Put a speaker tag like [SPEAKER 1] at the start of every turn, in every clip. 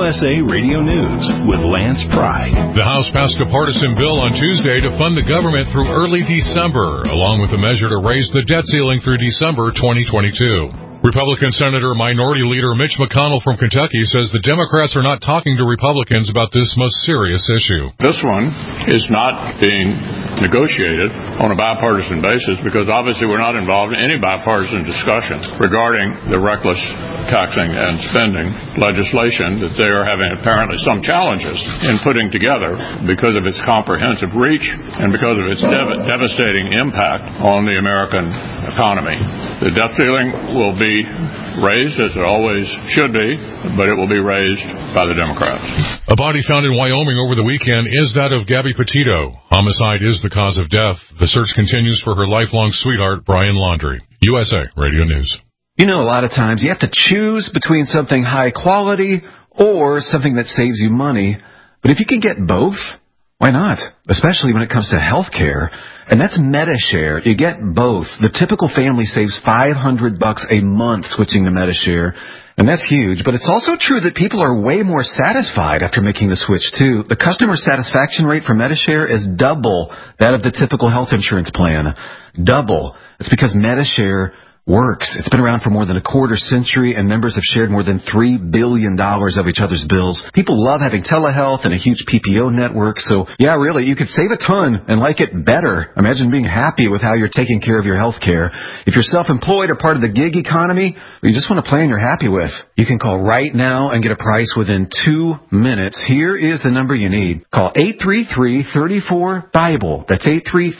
[SPEAKER 1] USA Radio News with Lance Pry.
[SPEAKER 2] The House passed a partisan bill on Tuesday to fund the government through early December, along with a measure to raise the debt ceiling through December 2022. Republican Senator Minority Leader Mitch McConnell from Kentucky says the Democrats are not talking to Republicans about this most serious issue.
[SPEAKER 3] This one is not being negotiated on a bipartisan basis because obviously we're not involved in any bipartisan discussion regarding the reckless taxing and spending legislation that they are having apparently some challenges in putting together because of its comprehensive reach and because of its devastating impact on the American economy. The debt ceiling will be raised, as it always should be, but it will be raised by the Democrats.
[SPEAKER 2] A body found in Wyoming over the weekend is that of Gabby Petito. Homicide is the cause of death. The search continues for her lifelong sweetheart, Brian Laundrie. USA Radio News.
[SPEAKER 4] You know, a lot of times you have to choose between something high quality or something that saves you money. But if you can get both, why not? Especially when it comes to health care. And that's Medi-Share. You get both. The typical family saves $500 a month switching to Medi-Share. And that's huge. But it's also true that people are way more satisfied after making the switch, too. The customer satisfaction rate for Medi-Share is double that of the typical health insurance plan. Double. It's because Medi-Share works. It's been around for more than a quarter century, and members have shared more than $3 billion of each other's bills. People love having telehealth and a huge PPO network, so yeah, really, you could save a ton and like it better. Imagine being happy with how you're taking care of your health care. If you're self-employed or part of the gig economy, or you just want a plan you're happy with, you can call right now and get a price within 2 minutes. Here is the number you need. Call 833-34-BIBLE. That's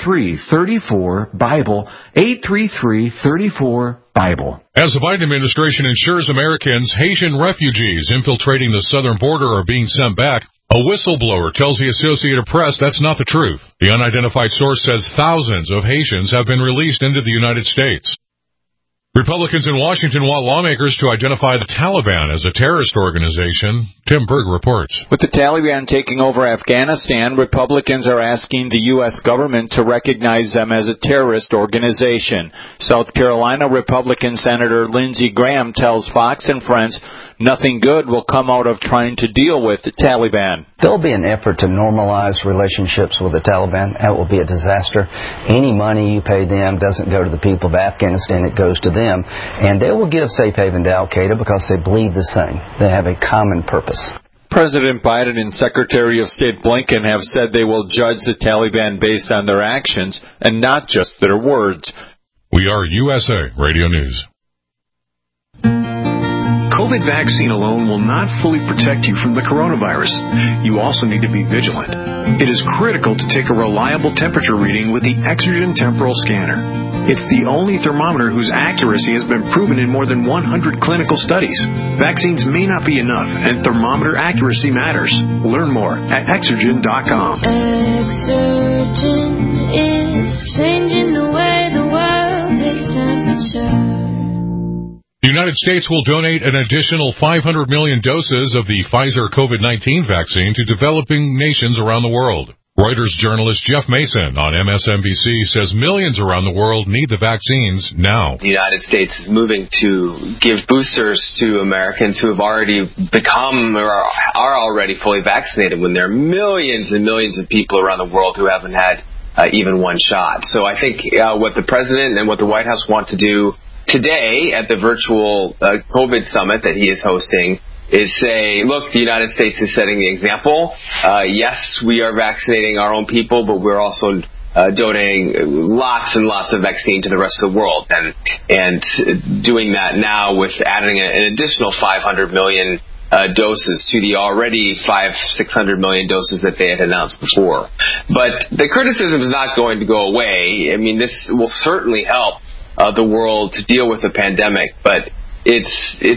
[SPEAKER 4] 833-34-BIBLE. 833-34-BIBLE.
[SPEAKER 2] As the Biden administration ensures Americans, Haitian refugees infiltrating the southern border are being sent back, a whistleblower tells the Associated Press that's not the truth. The unidentified source says thousands of Haitians have been released into the United States. Republicans in Washington want lawmakers to identify the Taliban as a terrorist organization. Tim Berg reports.
[SPEAKER 5] With the Taliban taking over Afghanistan, Republicans are asking the U.S. government to recognize them as a terrorist organization. South Carolina Republican Senator Lindsey Graham tells Fox and Friends nothing good will come out of trying to deal with the Taliban.
[SPEAKER 6] There'll be an effort to normalize relationships with the Taliban. That will be a disaster. Any money you pay them doesn't go to the people of Afghanistan, it goes to them. And they will give safe haven to Al-Qaeda because they believe the same. They have a common purpose.
[SPEAKER 5] President Biden and Secretary of State Blinken have said they will judge the Taliban based on their actions and not just their words.
[SPEAKER 2] We are USA Radio News.
[SPEAKER 1] COVID vaccine alone will not fully protect you from the coronavirus. You also need to be vigilant. It is critical to take a reliable temperature reading with the Exergen Temporal Scanner. It's the only thermometer whose accuracy has been proven in more than 100 clinical studies. Vaccines may not be enough, and thermometer accuracy matters. Learn more at Exergen.com.
[SPEAKER 7] Exergen is changing the way the world takes temperature.
[SPEAKER 2] The United States will donate an additional 500 million doses of the Pfizer COVID-19 vaccine to developing nations around the world. Reuters journalist Jeff Mason on MSNBC says millions around the world need the vaccines now.
[SPEAKER 8] The United States is moving to give boosters to Americans who have already become or are already fully vaccinated when there are millions and millions of people around the world who haven't had even one shot. So I think what the President and what the White House want to do today at the virtual COVID summit that he is hosting is say, look, the United States is setting the example. Yes, we are vaccinating our own people, but we're also donating lots and lots of vaccine to the rest of the world. And doing that now with adding an additional 500 million doses to the already 600 million doses that they had announced before. But the criticism is not going to go away. I mean, this will certainly help the world to deal with the pandemic, but it's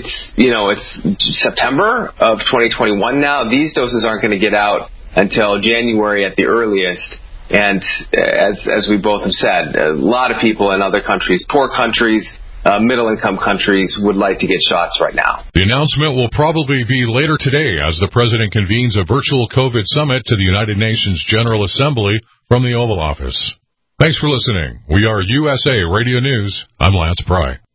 [SPEAKER 8] September of 2021 now. These doses aren't going to get out until January at the earliest. And as we both have said, a lot of people in other countries, poor countries, middle-income countries, would like to get shots right now.
[SPEAKER 2] The announcement will probably be later today as the President convenes a virtual COVID summit to the United Nations General Assembly from the Oval Office. Thanks for listening. We are USA Radio News. I'm Lance Pry.